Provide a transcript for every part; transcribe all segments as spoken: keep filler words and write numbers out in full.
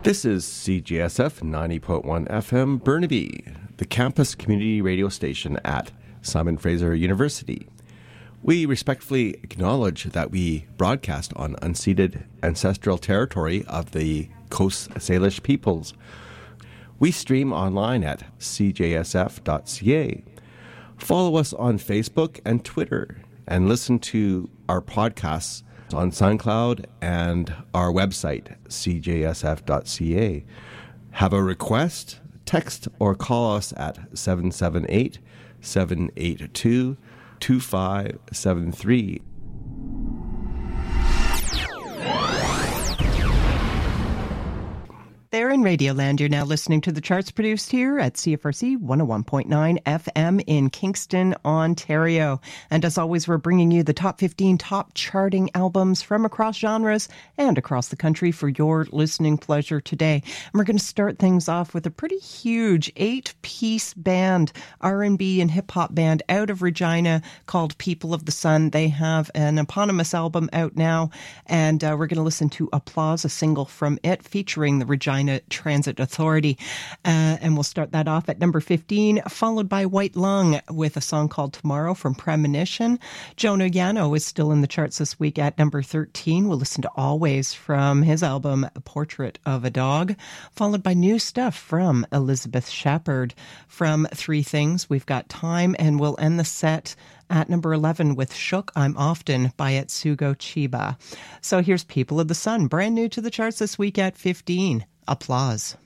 This is C J S F ninety point one F M Burnaby, the campus community radio station at Simon Fraser University. We respectfully acknowledge that we broadcast on unceded ancestral territory of the Coast Salish peoples. We stream online at c j s f dot c a. Follow us on Facebook and Twitter, and listen to our podcasts on SoundCloud and our website, c j s f dot c a. Have a request? Text or call us at seven seven eight, seven eight two, two five seven three. There in Radioland, you're now listening to the charts produced here at C F R C one oh one point nine F M in Kingston, Ontario. And as always, we're bringing you the top fifteen top charting albums from across genres and across the country for your listening pleasure today. And we're going to start things off with a pretty huge eight-piece band, R and B and hip-hop band out of Regina called People of the Sun. They have an eponymous album out now, and uh, we're going to listen to Applause, a single from it featuring the Regina Transit Authority. Uh, and we'll start that off at number fifteen, followed by White Lung with a song called Tomorrow from Premonition. Jonah Yano is still in the charts this week at number thirteen. We'll listen to Always from his album Portrait of a Dog, followed by new stuff from Elizabeth Shepard. From Three Things, we've got Time, and we'll end the set at number eleven with Shook I'm Often by Etsugo Chiba. So here's People of the Sun, brand new to the charts this week at fifteen. Applause.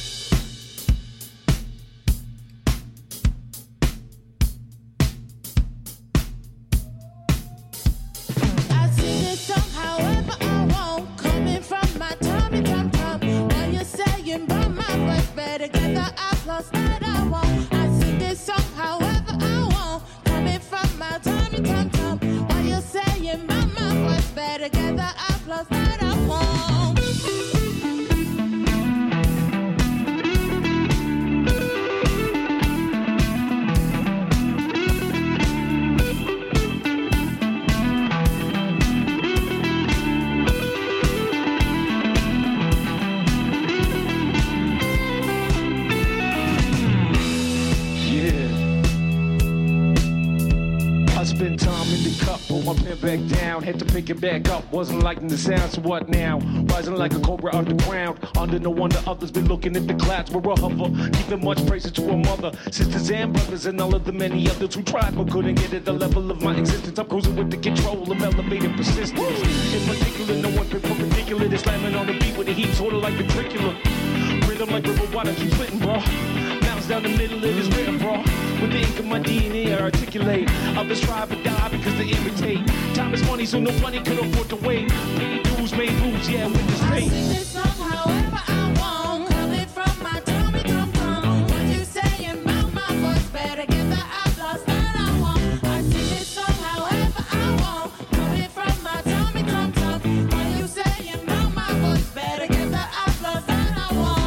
Back down, had to pick it back up. Wasn't liking the sound, so what now? Rising like a cobra underground. Under no wonder others been looking at the clouds. We're a hover, giving much praise to a mother, sisters and brothers, and all of the many others who tried but couldn't get at the level of my existence. I'm cruising with the control of elevated persistence. In particular, no one been perpendicular. They're slamming on the beat with the heat, sort of like ventricular. Rhythm like river water keep splitting, bro. Mountains down the middle of this rhythm, bro. With the ink of my D N A, I articulate. Others strive to die because they imitate. Time is money, so nobody could afford to wait. Pay dues, made moves, yeah, with this pain. I sing this song however I want. Coming from my tummy, come come. What you saying about my voice? Better get the applause that I want. I sing this song however I want. Coming from my tummy, come come. What you saying about my voice? Better get the applause that I want.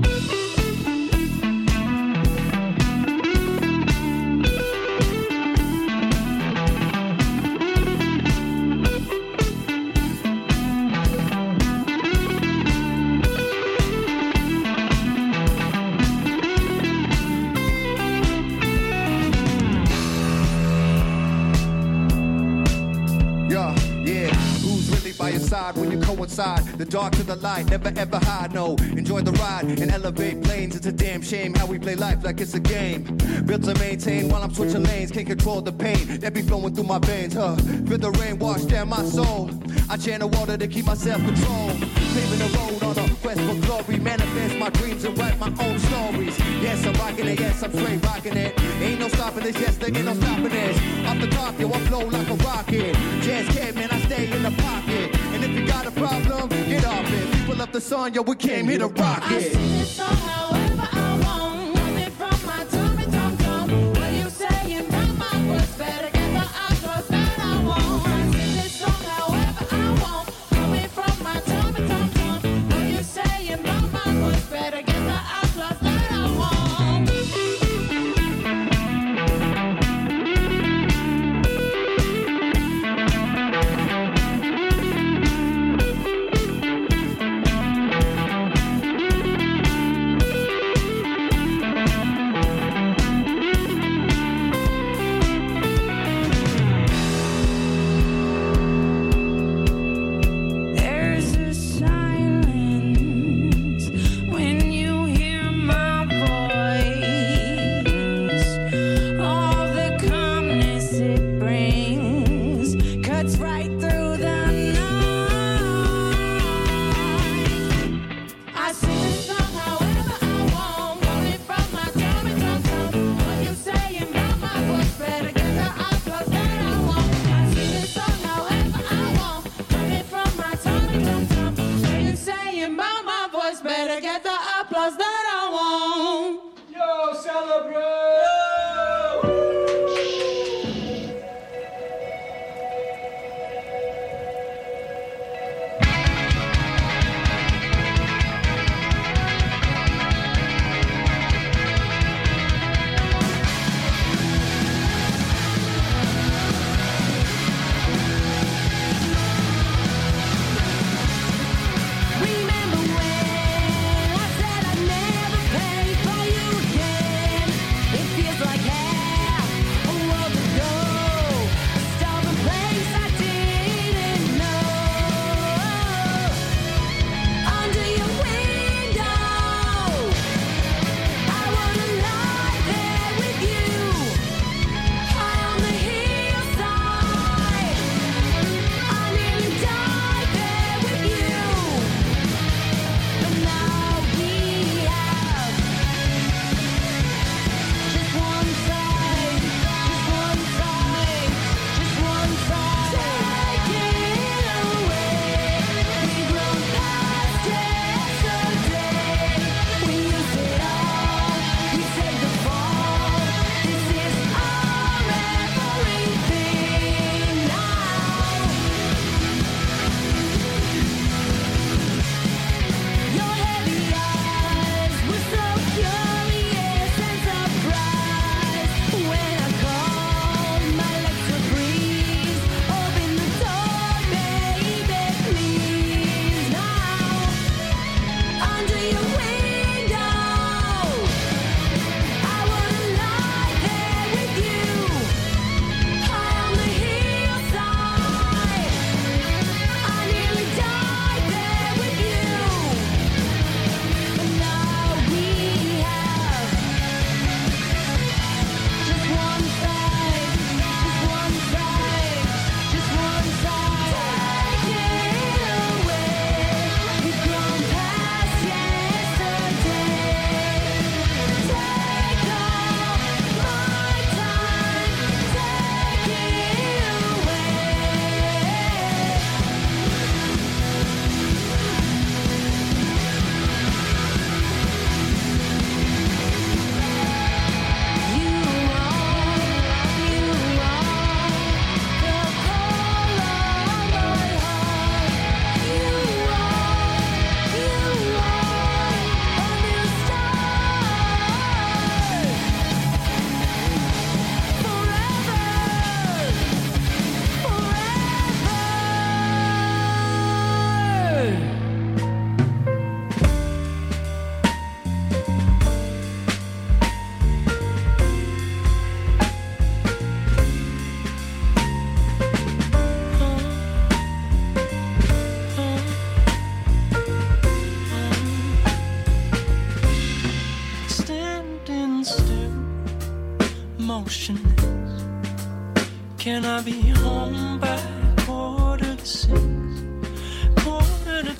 When you coincide, the dark to the light, never ever hide, no. Enjoy the ride and elevate planes. It's a damn shame how we play life like it's a game. Built to maintain while I'm switching lanes. Can't control the pain that be flowing through my veins, huh? Feel the rain wash down my soul. I channel water to keep my self-control. Paving the road on a quest for glory. Manifest my dreams and write my own stories. Yes, I'm rocking it, yes, I'm straight rocking it. Ain't no stopping this, yes, there ain't no stopping this. Off the top, yo, I flow like a rocket. Jazz cat, man, I stay in the pocket. And if you got a problem, get off it. People of the sun, yo, we came here to rock it. I sing this song however I want. Coming from my tummy, tum tum. What you saying about my words? Better get the applause that I want. I sing this song however I want. Coming from my tummy, tum tum. What you saying about my words? Better get the applause that I want.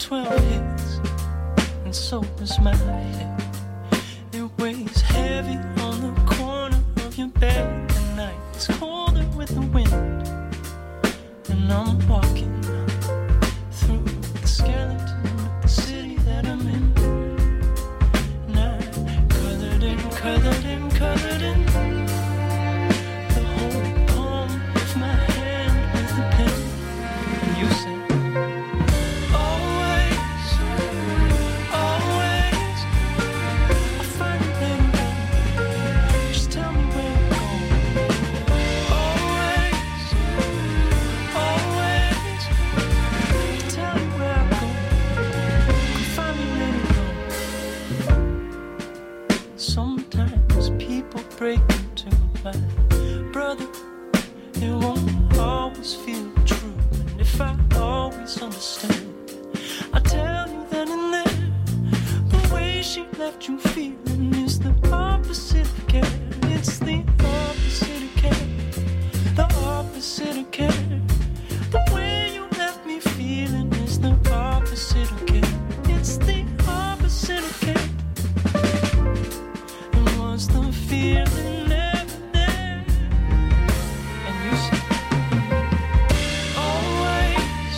twelve hits, and so is my head. It weighs heavy on the corner of your bed. The night is colder with the wind, and I'm walking through the skeleton of the city that I'm in. And I'm colored in, colored in, colored in the whole palm of my hand with a pen. And you say, always, always, I find a way to go. Just tell me where to go. Always, always, tell me where I go. Find me where to go. Sometimes people break into my brother. It won't always feel true, and if I always understand, I tell you that in there, the way she left you feeling is the opposite of care. It's the opposite of care, the opposite of care. The way you left me feeling is the opposite of care. It's the opposite of care. And was the feeling never there? And you said, always,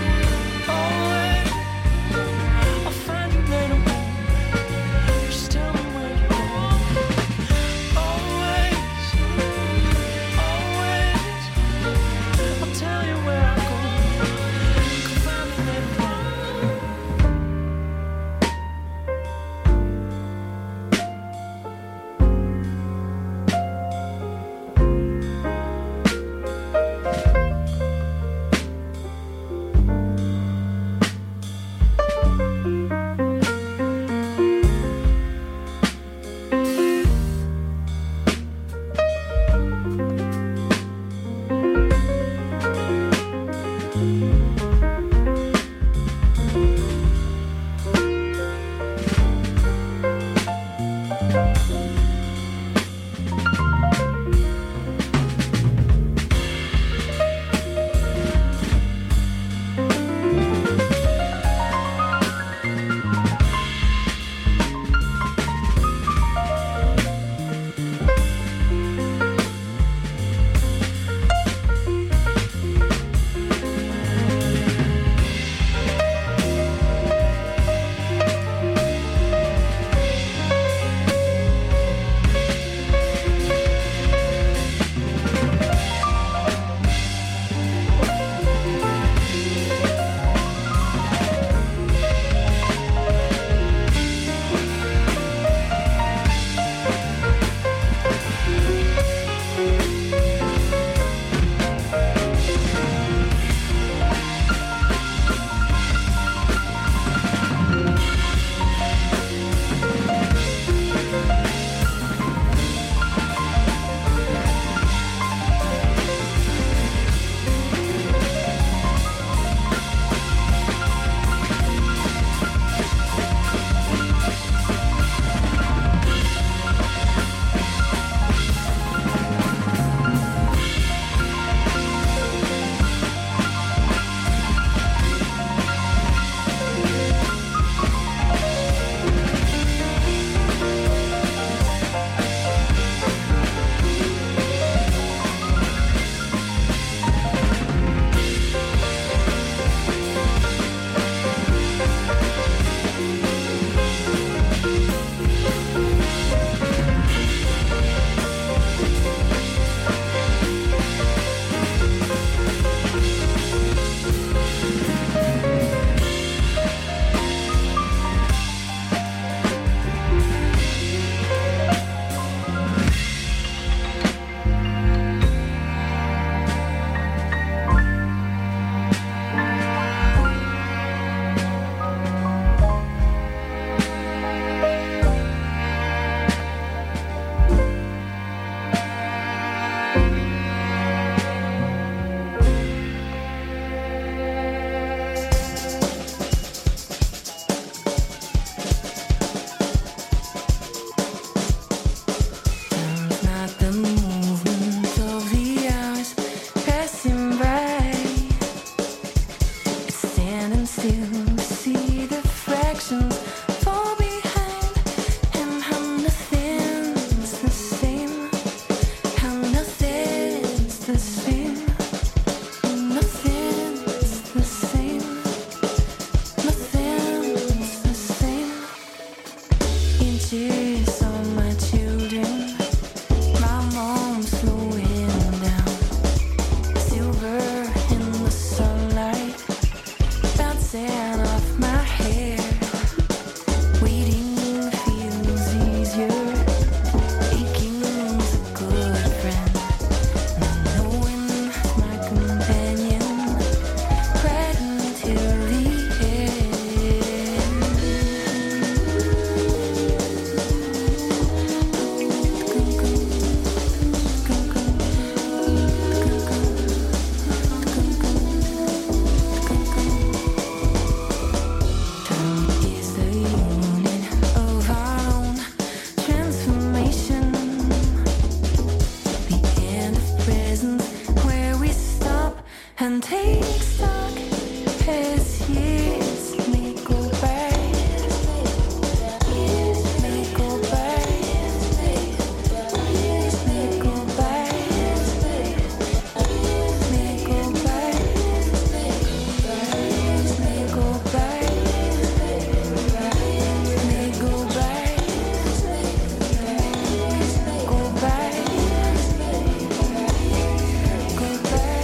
always, I'll find you later on. Just tell me take stock as years may go by. Years may go by. Years may go by. May go by. Years may go by. May go by. Go by. Go by.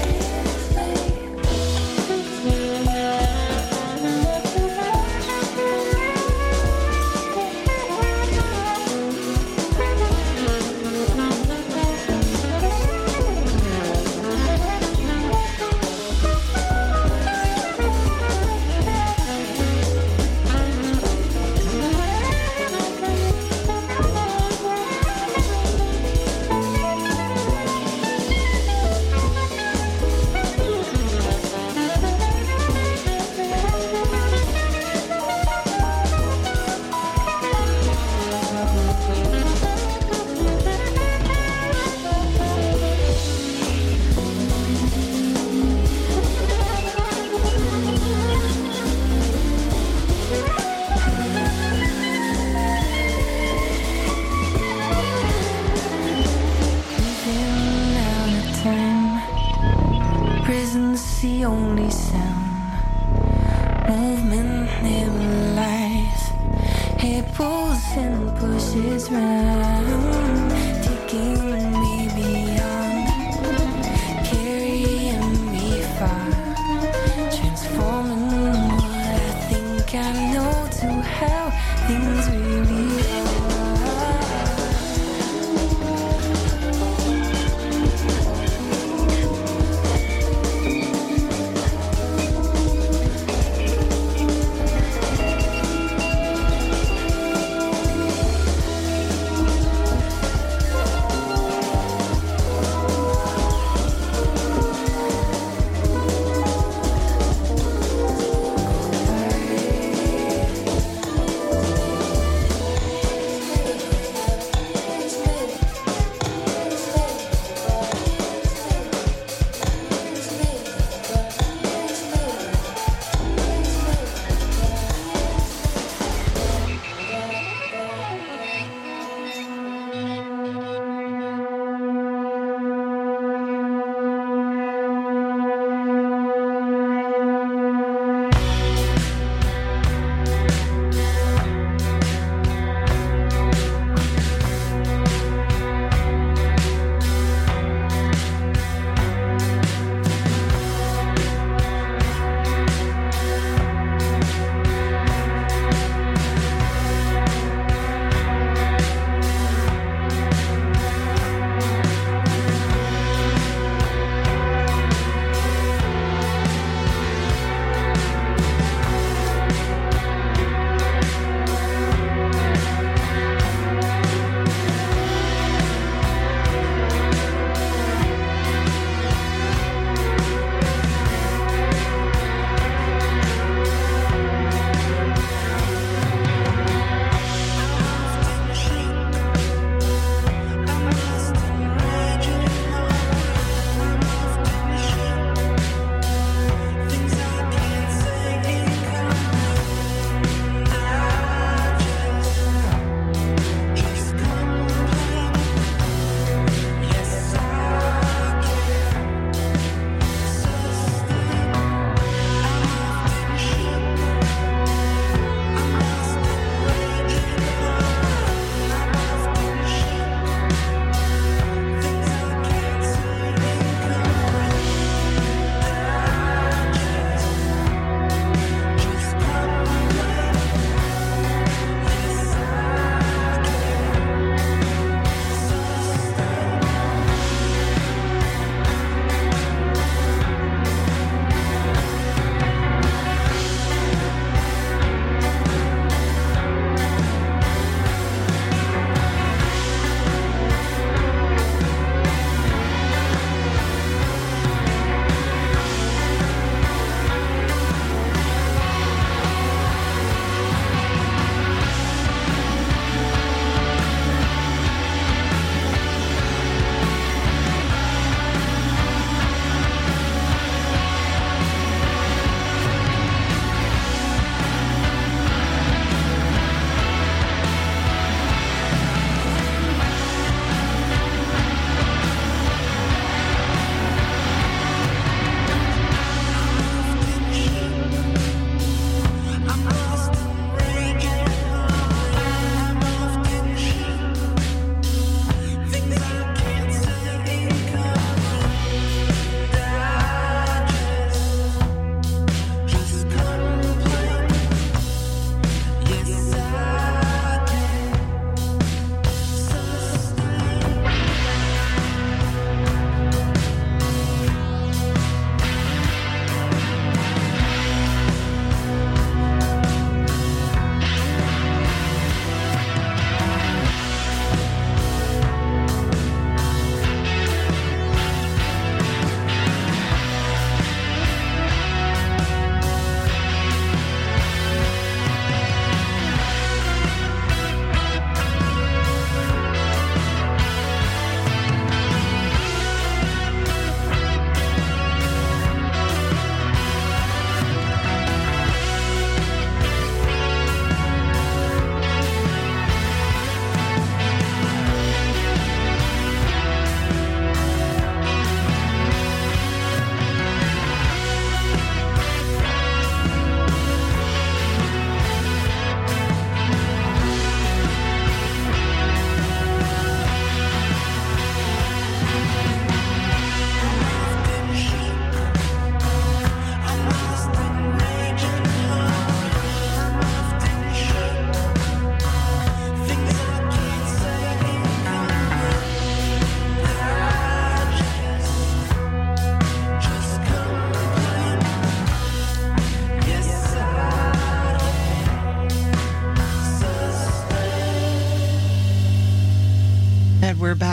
Living out of time. Prison's the only sound. Movement never lies. It pulls and pushes round. Taking me beyond. Carrying me far. Transforming what I think I know to how things really are.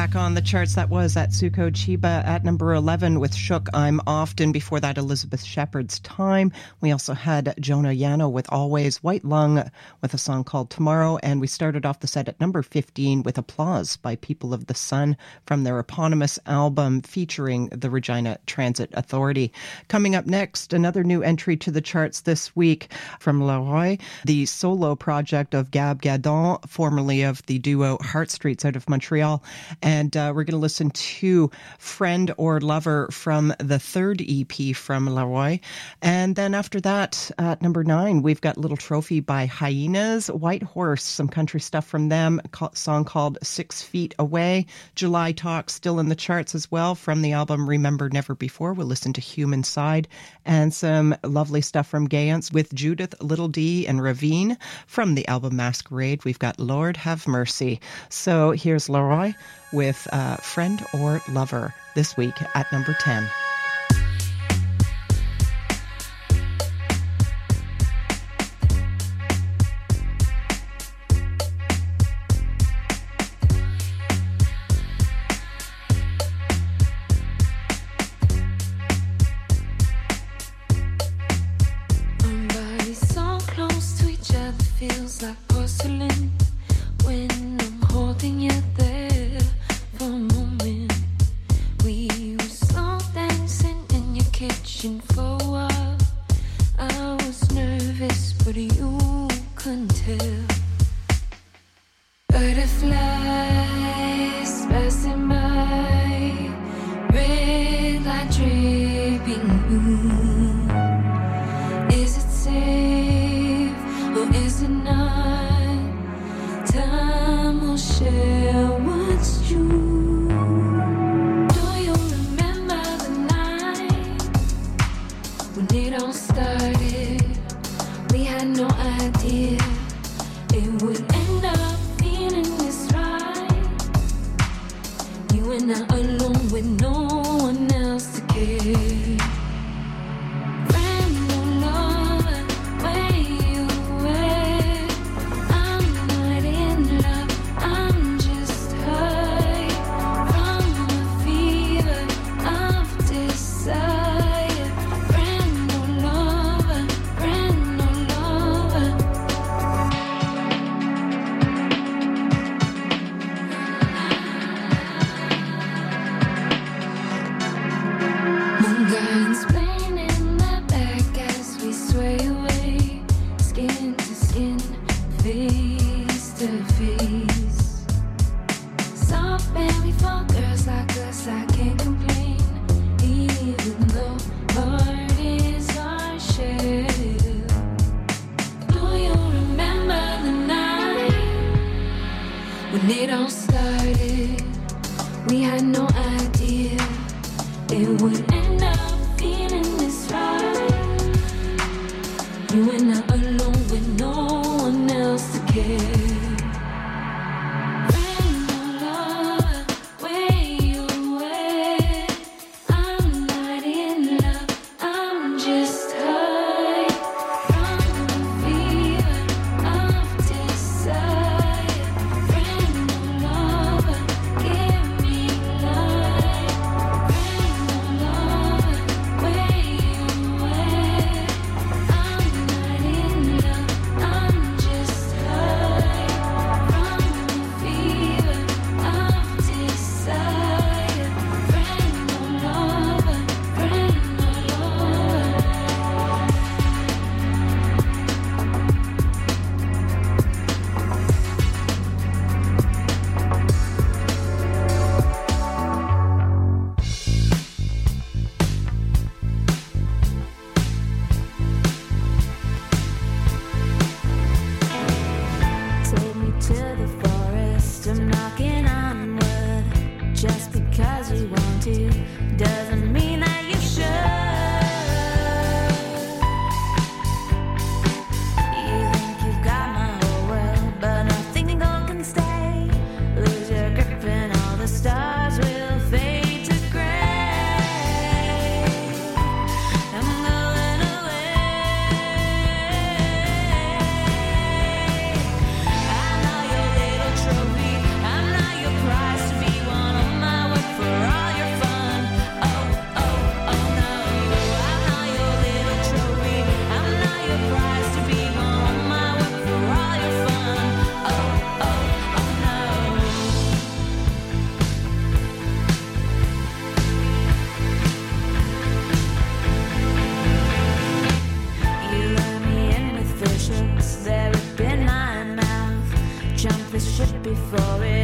back on the charts. That was Atsuko Chiba at number eleven with Shook, I'm Often. Before that, Elizabeth Shepard's Time. We also had Jonah Yano with Always, White Lung with a song called Tomorrow, and we started off the set at number fifteen with Applause by People of the Sun from their eponymous album featuring the Regina Transit Authority. Coming up next, another new entry to the charts this week from Leroy, the solo project of Gab Gadon, formerly of the duo Heart Streets out of Montreal. And uh, we're going to listen to Friend or Lover from the third E P from Leroy. And then after that, at number nine, we've got Little Trophy by Hyenas, White Horse, some country stuff from them, a song called Six Feet Away. July Talk still in the charts as well from the album Remember Never Before. We'll listen to Human Side and some lovely stuff from Gayance with Judith, Little D, and Ravine. From the album Masquerade, we've got Lord Have Mercy. So here's Leroy with uh, Friend or Lover this week at number ten. Feels like porcelain when I'm holding you there for a moment. We were slow dancing in your kitchen for a while. I was nervous, but you couldn't tell. Butterflies passing by, red light dripping. Is it safe? Or is it not? Time will share what's true. Do you remember the night when it all started? We had no idea it would end up feeling this right. You and I alone with no one else to care. before it